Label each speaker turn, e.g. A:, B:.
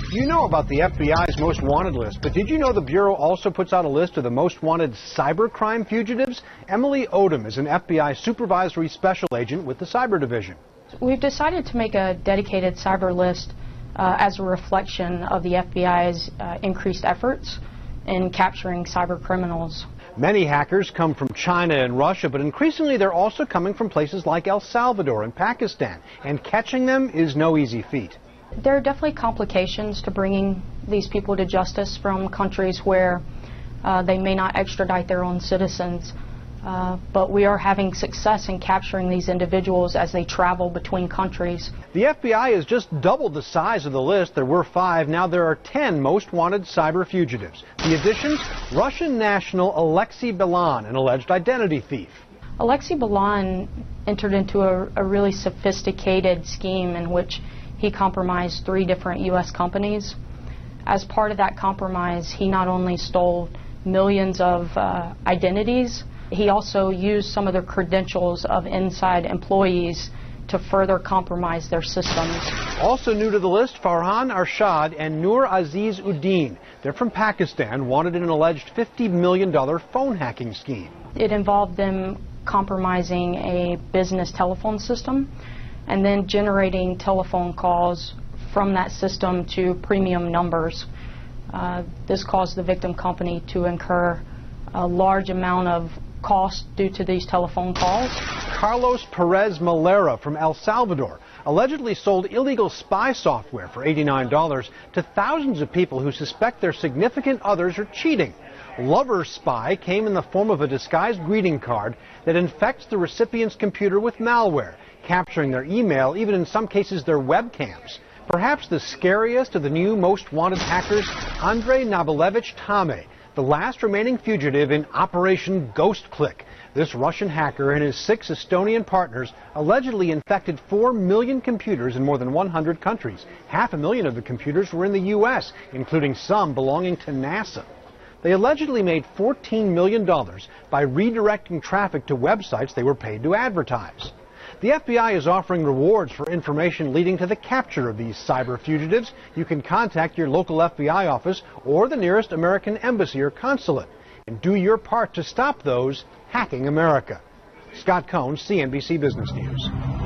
A: You know about the FBI's most wanted list, but did you know the Bureau also puts out a list of the most wanted cybercrime fugitives? Emily Odom is an FBI supervisory special agent with the Cyber Division.
B: We've decided to make a dedicated cyber list as a reflection of the FBI's increased efforts in capturing cyber criminals.
A: Many hackers come from China and Russia, but increasingly they're also coming from places like El Salvador and Pakistan, and catching them is no easy feat.
B: There are definitely complications to bringing these people to justice from countries where they may not extradite their own citizens. But we are having success in capturing these individuals as they travel between countries.
A: The FBI has just doubled the size of the list. There were 5. Now there are 10 most wanted cyber fugitives. The additions: Russian national Alexei Bilan, an alleged identity thief.
B: Alexei Bilan entered into a really sophisticated scheme in which he compromised 3 different U.S. companies. As part of that compromise, he not only stole millions of identities, he also used some of the credentials of inside employees to further compromise their systems.
A: Also new to the list, Farhan Arshad and Noor Aziz Uddin. They're from Pakistan, wanted in an alleged $50 million phone hacking scheme.
B: It involved them compromising a business telephone system and then generating telephone calls from that system to premium numbers. This caused the victim company to incur a large amount of cost due to these telephone calls.
A: Carlos Perez Malera from El Salvador allegedly sold illegal spy software for $89 to thousands of people who suspect their significant others are cheating. Lover Spy came in the form of a disguised greeting card that infects the recipient's computer with malware, capturing their email, even in some cases their webcams. Perhaps the scariest of the new most wanted hackers, Andrei Nabilevich Tame, the last remaining fugitive in Operation Ghost Click. This Russian hacker and his 6 Estonian partners allegedly infected 4 million computers in more than 100 countries. 500,000 of the computers were in the U.S., including some belonging to NASA. They allegedly made $14 million by redirecting traffic to websites they were paid to advertise. The FBI is offering rewards for information leading to the capture of these cyber fugitives. You can contact your local FBI office or the nearest American embassy or consulate and do your part to stop those hacking America. Scott Cohn, CNBC Business News.